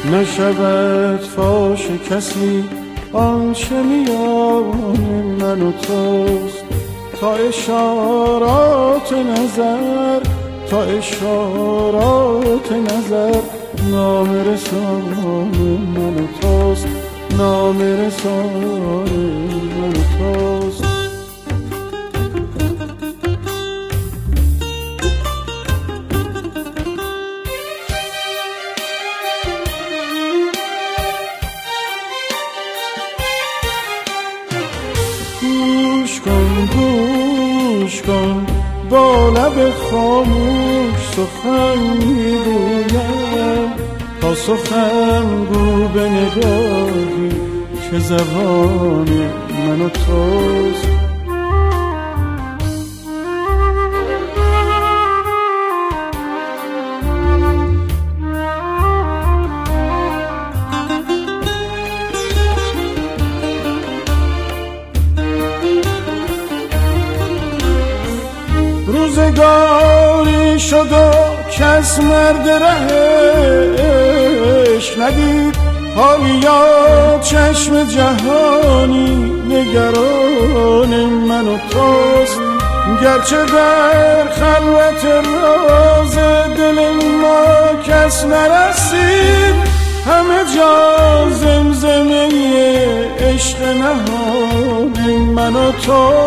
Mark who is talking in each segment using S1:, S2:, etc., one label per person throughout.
S1: نشود فاش کسی آنچه میان من و توست. تا اشارات نظر، تا اشارات نظر، نام رسان من و توست، نام رسان من و توست. گوش کن گوش کن با لب خاموش سخن میگویم، تا سخن گو به نگاهی که زبان من و توست. روزگاری شد و کس مرد رهش ندید، حالیا چشم جهانی نگران من و توست. گرچه در خلوت راز دل ما کس نرسید، همه جا زمزمه عشق نهان من و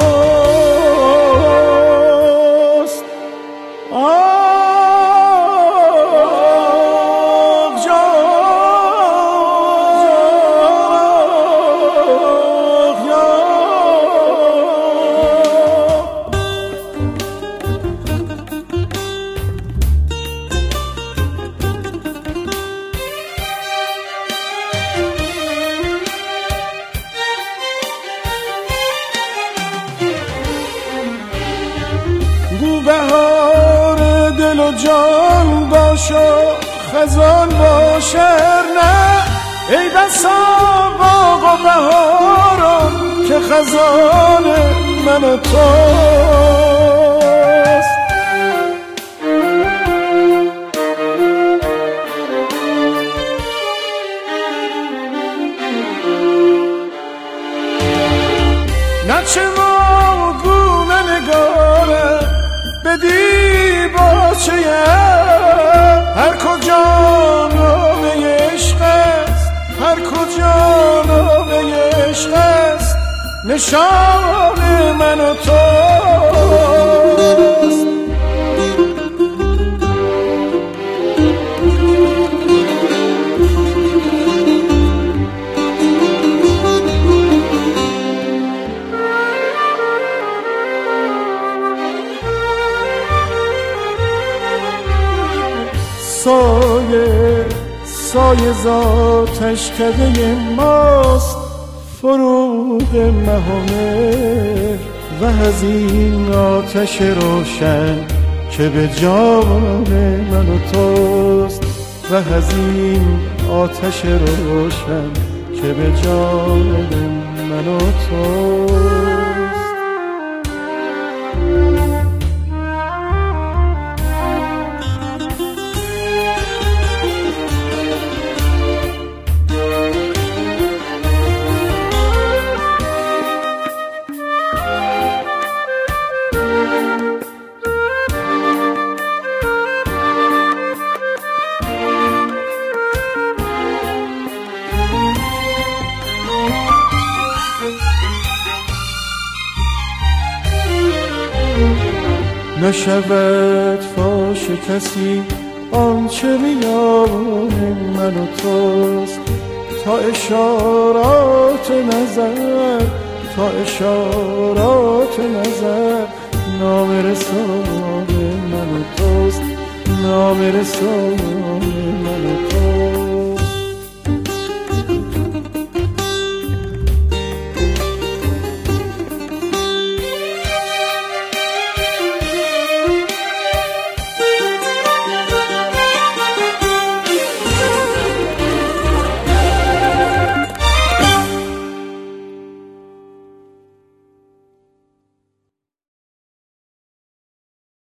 S1: توست. گو بهار دل و جان باش و خزان باشر نه، ای بسا باغ و بهارم که خزان من و توست. نچه و گونه نگاره بدی باچه هر کجا نامه عشق است، هر کجا نامه عشق است، نشان من و توست. سایه سایه ذاتش کده ماست، فروغ مهامر و از این آتش روشن که به جان من و توست، و از این آتش روشن که به جان من و توست. نشود فاش کسی آنچه میان من و توست. تا اشارات نظر، تا اشارات نظر، نام رسان من و توست، نام رسان من و توست.